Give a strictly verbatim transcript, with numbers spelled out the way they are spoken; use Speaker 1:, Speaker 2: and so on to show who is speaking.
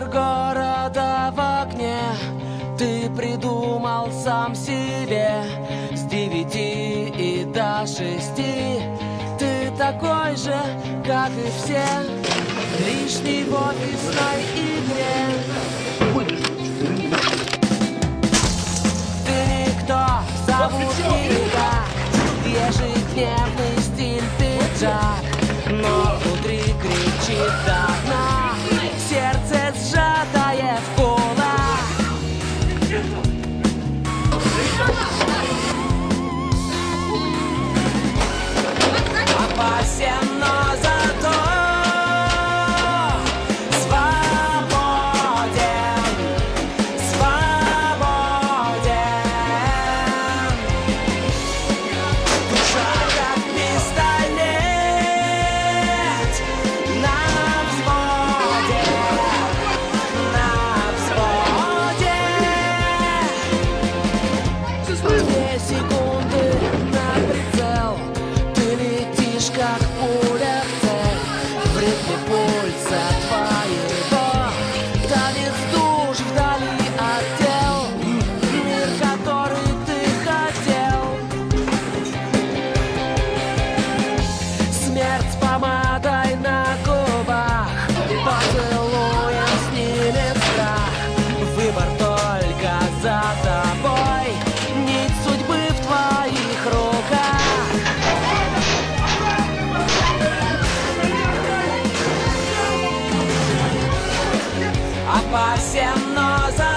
Speaker 1: Мир города в окне ты придумал сам себе. С девяти и до шести ты такой же, как и все, лишний в офисной игре. Ты никто, зовут никак, ежедневный стиль пиджак, но внутри кричит до дна, сердце сжатое в кулак. Опасен, но зато свободен, свободен. Душа как пистолет на взводе, на взводе. Две секунды на прицел, ты летишь как пуля в цель. В ритме пульса твоего танец душ вдали от тел. Мир, который ты хотел. Смерть помадой на губах, поцелуем снимет страх. Выбор только за тобой, нить судьбы в твоих руках. Опасен, но за